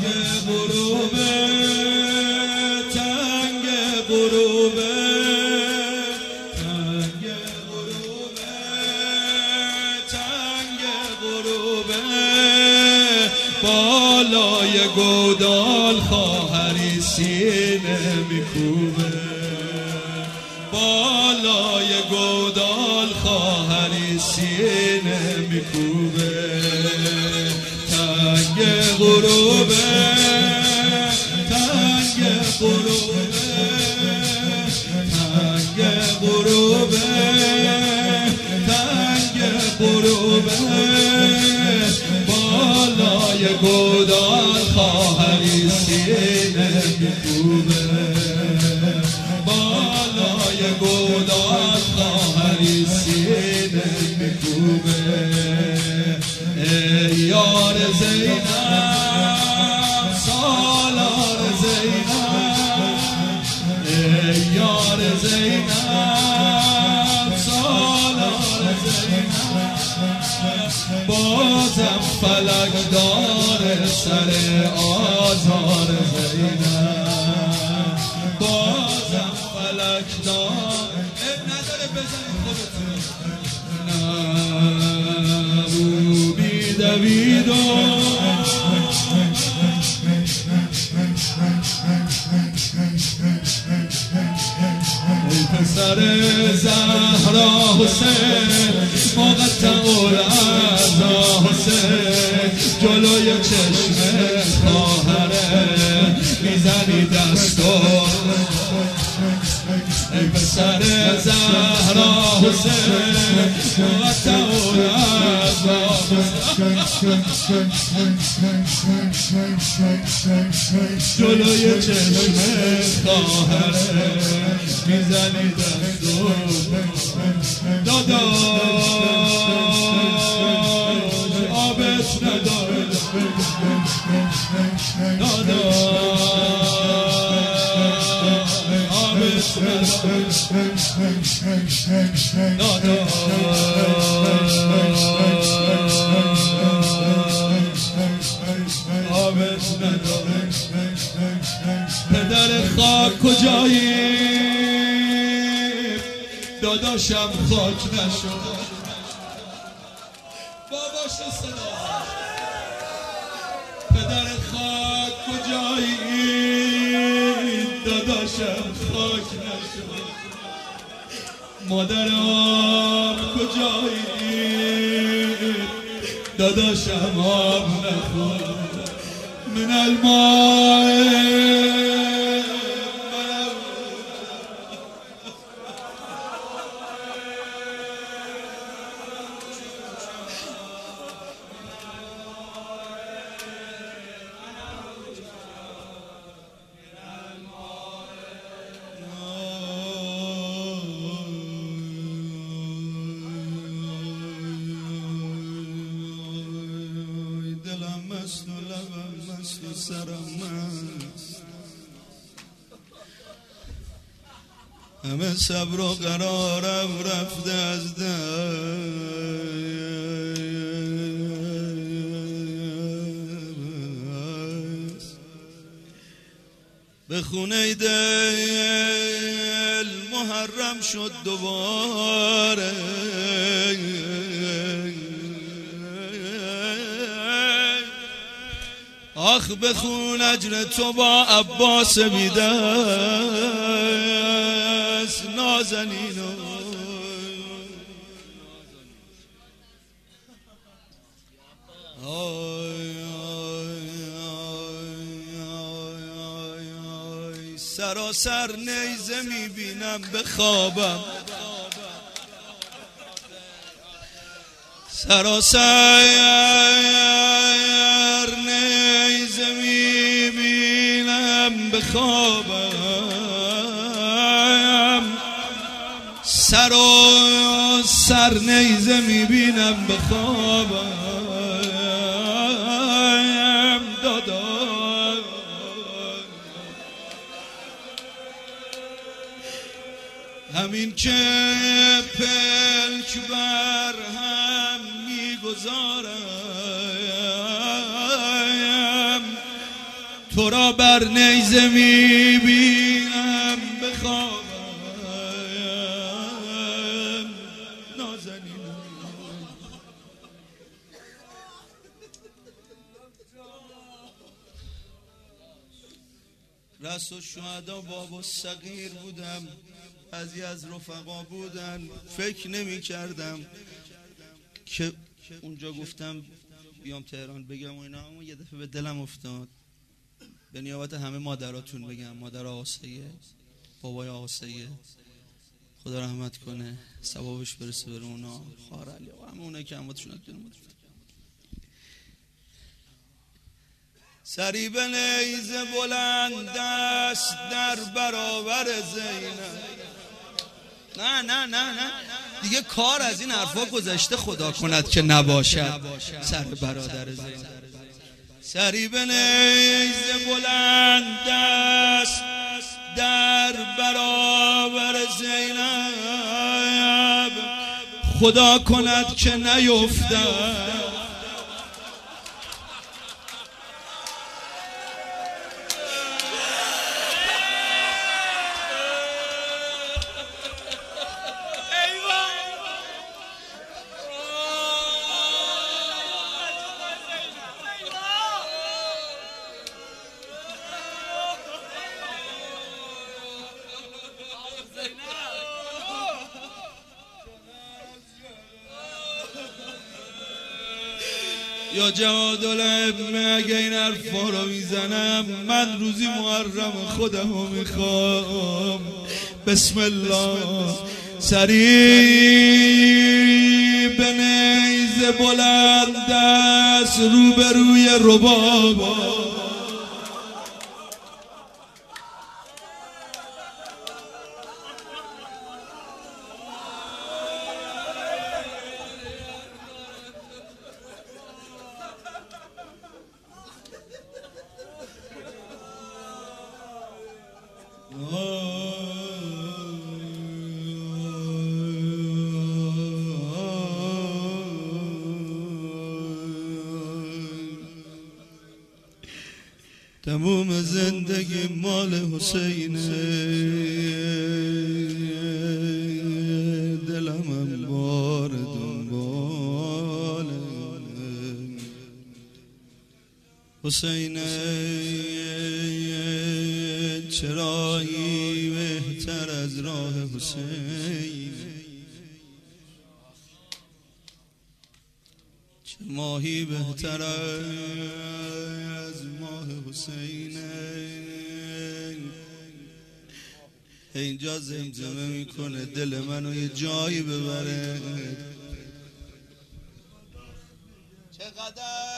غروبه تنگ غروبه تنگ غروبه تنگ غروبه بالای گودال خواهری سینه میکوبه بالای گودال خواهری سینه میکوبه تنگ غروبه تنگ غروبه تنگ غروبه تنگ غروبه بالای گودال خواهری سینه میکوبه بالای گودال خواهری سینه میکوبه ای یار زینب سالار زینب ای یار زینب سالار زینب بازم فلک داره سر آزار زینب بازم فلک داره نداره بزنید خودتون نبودی دویدو ای پسر زهرا حسین مقطع العزا حسین جلوی چشم خواهره میزنی دستو ای پسر زهرا حسین مقطع العزا جلوی چشم خواهره میزنی دستو داداش آبت نداره داداش آبت نداره آبت نداره پدر خاک کجایی داداشم خاک نشد باباش صدا پدر خاک کجایی داداشم خاک نشد مادرم کجایی داداشم آب نخورد من الماء همه صبر و قرارم رفته از دست به خونه دل محرم شد دوباره آخ بخون اجر تو با عباس بیدست نازنینو سراسر نیزه میبینم به خوابم سراسر نیزه میبینم به خوابم سراسر نیزه میبینم به خوابم دادا همین که پلک بر هم میگذارم تو را بر نیزه میبینم بخوابم نازنین. رأس الشهدا باب صغیر بودم، بعضی از رفقا بودن، فکر نمی کردم که اونجا گفتم بیام تهران بگم و اینا، اما یه دفعه به دلم افتاد به نیابت همه مادراتون بگم، مادر آقا سید، بابای آقا سید، خدا رحمت کنه، ثوابش برسه بر اونا، خواهر علی و همه اونایی که امواتشون دارن. سری به نیزه بلند دست در برابر زینب. نه نه نه نه دیگه کار از این حرفا گذشته، خدا کند که نباشد سر برادر زینب. سری به نیزه بلند دست در برابر زینب، خدا کند که نیفتد. یا جوادالعلم اگه این حرفا رو میزنم، من روزی محرم خودمو میخوام. بسم الله. سری به نیزه بلند دست روبروی ربابا، تموم زندگی مال حسینه، دلمم بار دنباله حسینه. چرایی بهتر از راه حسین، چه ماهی بهتر از ماه حسین. اینجا زمزمه میکنه دل منو یه جایی ببره. چقدر